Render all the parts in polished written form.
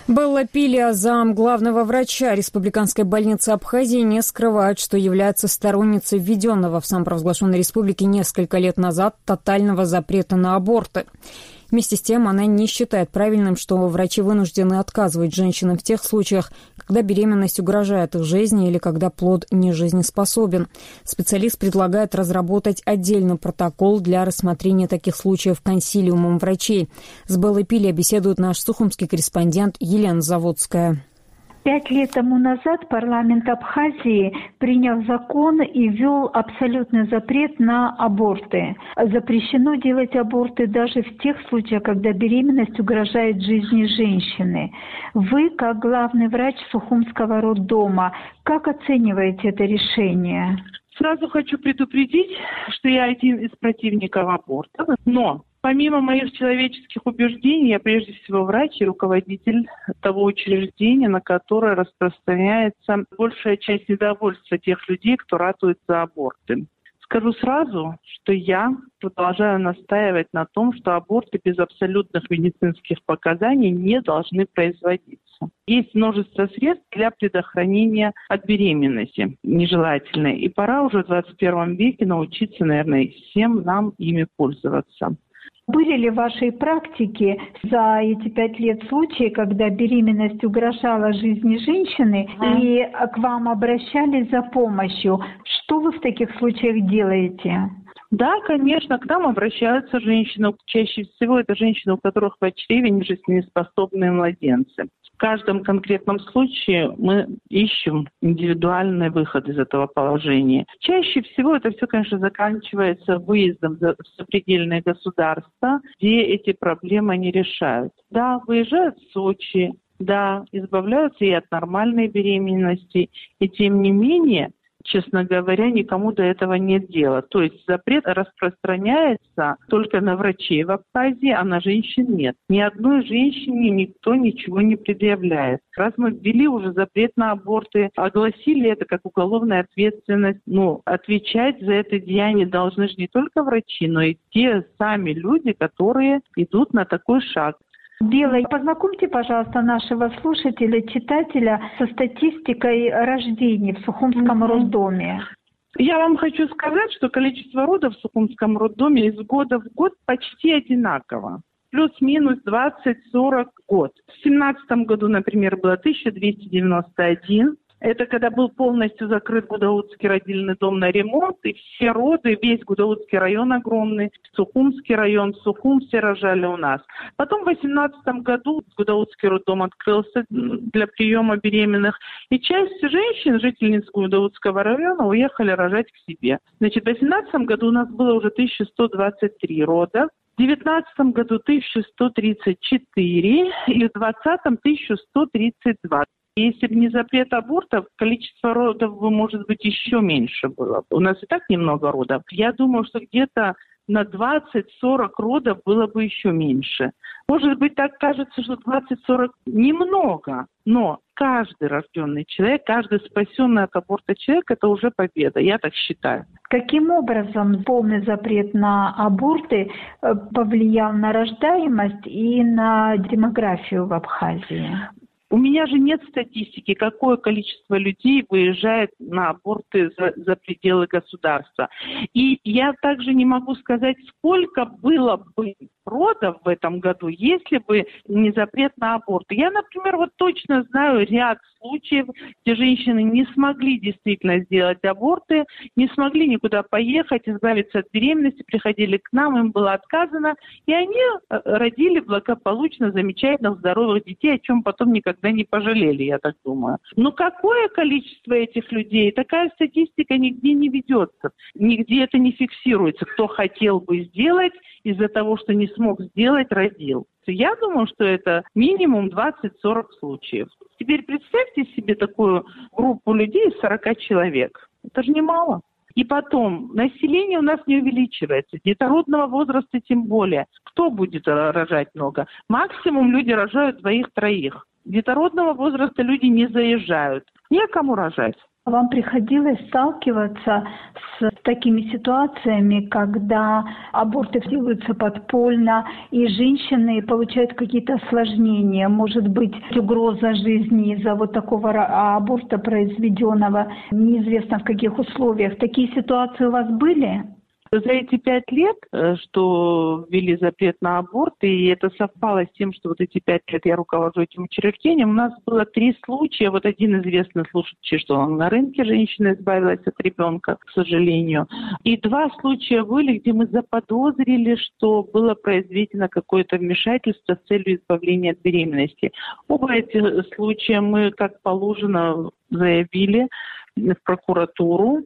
Белла Пилия, зам главного врача Республиканской больницы Абхазии, не скрывает, что является сторонницей введенного в самопровозглашенной республике несколько лет назад тотального запрета на аборты. Вместе с тем, она не считает правильным, что врачи вынуждены отказывать женщинам в тех случаях, когда беременность угрожает их жизни или когда плод не жизнеспособен. Специалист предлагает разработать отдельный протокол для рассмотрения таких случаев консилиумом врачей. С Беллой Пилией беседует наш сухумский корреспондент Елена Заводская. 5 лет тому назад парламент Абхазии принял закон и ввел абсолютный запрет на аборты. Запрещено делать аборты даже в тех случаях, когда беременность угрожает жизни женщины. Вы, как главный врач Сухумского роддома, как оцениваете это решение? Сразу хочу предупредить, что я один из противников абортов, но помимо моих человеческих убеждений, я прежде всего врач и руководитель того учреждения, на которое распространяется большая часть недовольства тех людей, кто ратует за аборты. Скажу сразу, что я продолжаю настаивать на том, что аборты без абсолютных медицинских показаний не должны производиться. Есть множество средств для предохранения от беременности нежелательной. И пора уже в 21 веке научиться, наверное, всем нам ими пользоваться. Были ли в вашей практике за эти 5 лет случаи, когда беременность угрожала жизни женщины, и к вам обращались за помощью? Что вы в таких случаях делаете? Да, конечно, к нам обращаются женщины. Чаще всего это женщины, у которых в чреве нежизнеспособные младенцы. В каждом конкретном случае мы ищем индивидуальный выход из этого положения. Чаще всего это все, конечно, заканчивается выездом в сопредельные государства, где эти проблемы не решают. Да, выезжают в Сочи, да, избавляются и от нормальной беременности, и тем не менее, честно говоря, никому до этого нет дела. То есть запрет распространяется только на врачей в Абхазии, а на женщин нет. Ни одной женщине никто ничего не предъявляет. Раз мы ввели уже запрет на аборты, огласили это как уголовная ответственность, отвечать за это деяние должны же не только врачи, но и те сами люди, которые идут на такой шаг. Белла, познакомьте, пожалуйста, нашего слушателя, читателя со статистикой рождений в Сухумском роддоме. Я вам хочу сказать, что количество родов в Сухумском роддоме из года в год почти одинаково. Плюс-минус 20-40 год. В 2017 году, например, было 1291. Это когда был полностью закрыт Гудаутский родильный дом на ремонт, и все роды, весь Гудаутский район огромный, Сухумский район, в Сухум все рожали у нас. Потом в 2018 году Гудаутский роддом открылся для приема беременных, и часть женщин, жительниц Гудаутского района, уехали рожать к себе. Значит, в 2018 году у нас было уже 1123 рода, в 2019 году 1134 и в 2020 1132. Если бы не запрет абортов, количество родов бы, может быть, еще меньше было. У нас и так немного родов. Я думаю, что где-то на 20-40 родов было бы еще меньше. Может быть, так кажется, что 20-40 немного, но каждый рожденный человек, каждый спасенный от аборта человек – это уже победа, я так считаю. Каким образом полный запрет на аборты повлиял на рождаемость и на демографию в Абхазии? У меня же нет статистики, какое количество людей выезжает на аборты за пределы государства. И я также не могу сказать, сколько было бы родов в этом году, если бы не запрет на аборты. Я, например, точно знаю ряд случаев, где женщины не смогли действительно сделать аборты, не смогли никуда поехать, избавиться от беременности, приходили к нам, им было отказано, и они родили благополучно замечательных, здоровых детей, о чем потом никогда не пожалели, я так думаю. Но какое количество этих людей? Такая статистика нигде не ведется, нигде это не фиксируется. Кто хотел бы сделать, из-за того, что не смог сделать, родил. Я думаю, что это минимум 20-40 случаев. Теперь представьте себе такую группу людей из 40 человек. Это же немало. И потом, население у нас не увеличивается, детородного возраста тем более. Кто будет рожать много? Максимум люди рожают 2-3. Детородного возраста люди не заезжают. Некому рожать. Вам приходилось сталкиваться с такими ситуациями, когда аборты делаются подпольно, и женщины получают какие-то осложнения, может быть, угроза жизни из-за вот такого аборта произведенного, неизвестно в каких условиях. Такие ситуации у вас были? За эти 5 лет, что ввели запрет на аборт, и это совпало с тем, что вот эти 5 лет я руковожу этим учреждением, у нас было 3 случая. Вот один известный случай, что на рынке женщина избавилась от ребенка, к сожалению. И 2 случая были, где мы заподозрили, что было произведено какое-то вмешательство с целью избавления от беременности. Оба эти случая мы, как положено, заявили в прокуратуру,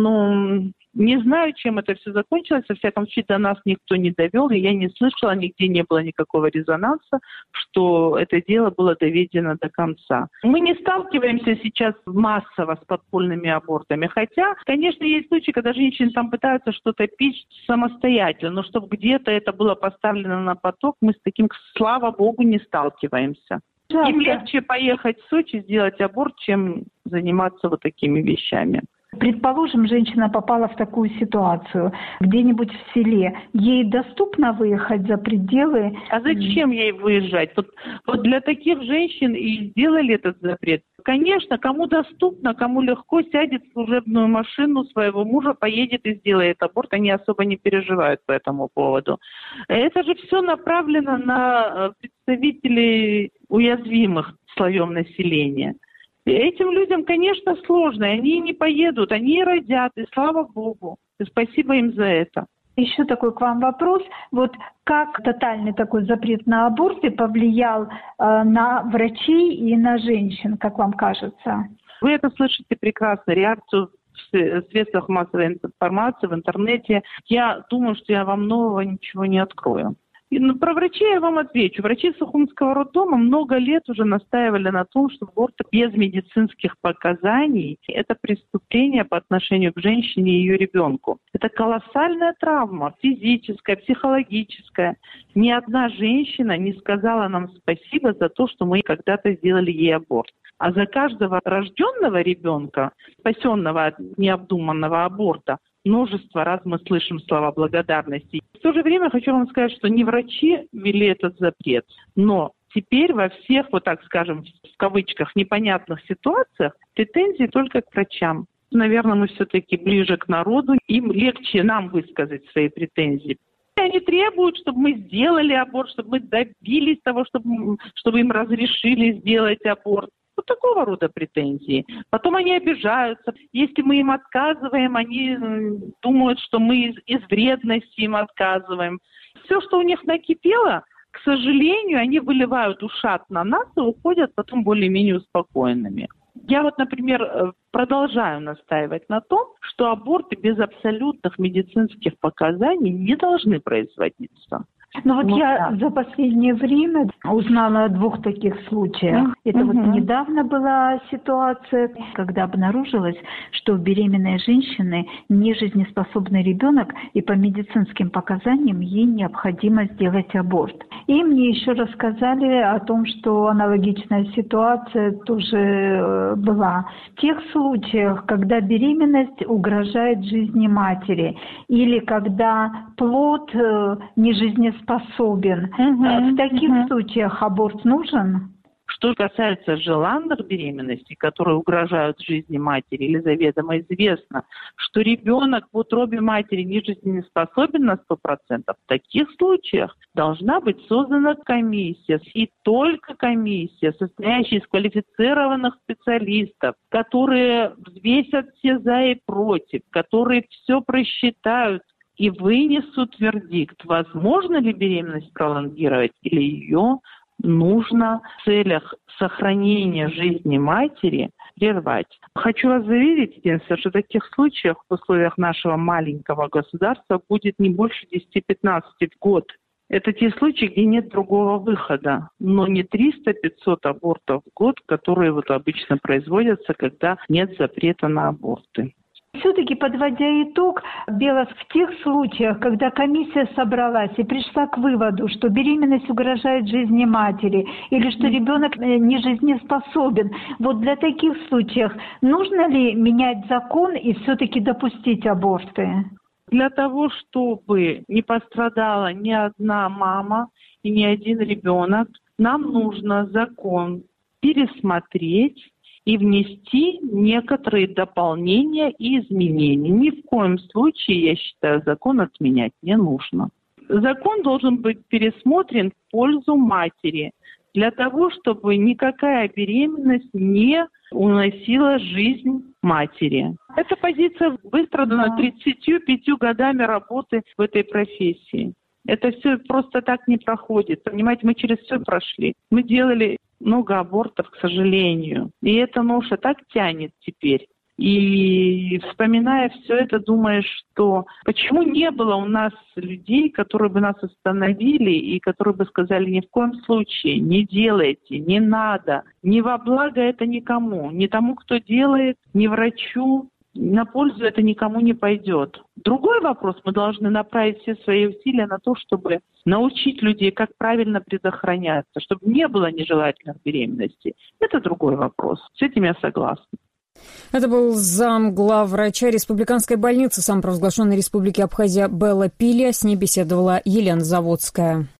но не знаю, чем это все закончилось. Во всяком случае, до нас никто не довел, и я не слышала, нигде не было никакого резонанса, что это дело было доведено до конца. Мы не сталкиваемся сейчас массово с подпольными абортами, хотя, конечно, есть случаи, когда женщины там пытаются что-то пить самостоятельно, но чтобы где-то это было поставлено на поток, мы с таким, слава богу, не сталкиваемся. Им легче поехать в Сочи, сделать аборт, чем заниматься вот такими вещами. Предположим, женщина попала в такую ситуацию где-нибудь в селе. Ей доступно выехать за пределы? А зачем ей выезжать? Вот для таких женщин и сделали этот запрет. Конечно, кому доступно, кому легко, сядет в служебную машину своего мужа, поедет и сделает аборт. Они особо не переживают по этому поводу. Это же все направлено на представителей уязвимых слоев населения. Этим людям, конечно, сложно, и они не поедут, они родят, и слава богу. И спасибо им за это. Еще такой к вам вопрос. Вот как тотальный такой запрет на аборты повлиял на врачей и на женщин, как вам кажется? Вы это слышите прекрасно, реакцию в средствах массовой информации, в интернете. Я думаю, что я вам нового ничего не открою. Про врачей я вам отвечу. Врачи Сухумского роддома много лет уже настаивали на том, что аборт без медицинских показаний – это преступление по отношению к женщине и ее ребенку. Это колоссальная травма, физическая, психологическая. Ни одна женщина не сказала нам спасибо за то, что мы когда-то сделали ей аборт. А за каждого рожденного ребенка, спасенного от необдуманного аборта, множество раз мы слышим слова благодарности. В то же время хочу вам сказать, что не врачи ввели этот запрет, но теперь во всех, вот так скажем, в кавычках, непонятных ситуациях претензии только к врачам. Наверное, мы все-таки ближе к народу, им легче нам высказать свои претензии. Они требуют, чтобы мы сделали аборт, чтобы мы добились того, чтобы им разрешили сделать аборт. Вот такого рода претензии. Потом они обижаются. Если мы им отказываем, они думают, что мы из вредности им отказываем. Все, что у них накипело, к сожалению, они выливают ушат на нас и уходят потом более-менее успокоенными. Я вот, например, продолжаю настаивать на том, что аборты без абсолютных медицинских показаний не должны производиться. Ну вот я за последнее время узнала о 2 таких случаях. Это вот недавно была ситуация, когда обнаружилось, что у беременной женщины нежизнеспособный ребенок, и по медицинским показаниям ей необходимо сделать аборт. И мне еще рассказали о том, что аналогичная ситуация тоже была. В тех случаях, когда беременность угрожает жизни матери, или когда плод нежизнеспособен, в таких случаях аборт нужен? Что касается желанных беременностей, которые угрожают жизни матери, или заведомо известно, что ребенок в утробе матери не жизнеспособен на 100%, в таких случаях должна быть создана комиссия, и только комиссия, состоящая из квалифицированных специалистов, которые взвесят все за и против, которые все просчитают и вынесут вердикт, возможно ли беременность пролонгировать или ее нужно в целях сохранения жизни матери прервать. Хочу вас заверить, единственное, что в таких случаях в условиях нашего маленького государства будет не больше 10-15 в год. Это те случаи, где нет другого выхода, но не 300-500 абортов в год, которые вот обычно производятся, когда нет запрета на аборты. Все-таки, подводя итог, Белос, в тех случаях, когда комиссия собралась и пришла к выводу, что беременность угрожает жизни матери или что ребенок не жизнеспособен, вот для таких случаев нужно ли менять закон и все-таки допустить аборты? Для того, чтобы не пострадала ни одна мама и ни один ребенок, нам нужно закон пересмотреть и внести некоторые дополнения и изменения. Ни в коем случае, я считаю, закон отменять не нужно. Закон должен быть пересмотрен в пользу матери, для того, чтобы никакая беременность не уносила жизнь матери. Эта позиция выстрадана 35 годами работы в этой профессии. Это все просто так не проходит. Понимаете, мы через все прошли. Мы делали много абортов, к сожалению. И эта ноша так тянет теперь. И вспоминая все это, думаешь, что почему не было у нас людей, которые бы нас остановили и которые бы сказали: ни в коем случае не делайте, не надо, не во благо это никому, ни тому, кто делает, ни врачу, на пользу это никому не пойдет. Другой вопрос: мы должны направить все свои усилия на то, чтобы научить людей, как правильно предохраняться, чтобы не было нежелательных беременностей. Это другой вопрос. С этим я согласна. Это был замглавврача Республиканской больницы самопровозглашенной Республики Абхазия Белла Пилия. С ней беседовала Елена Заводская.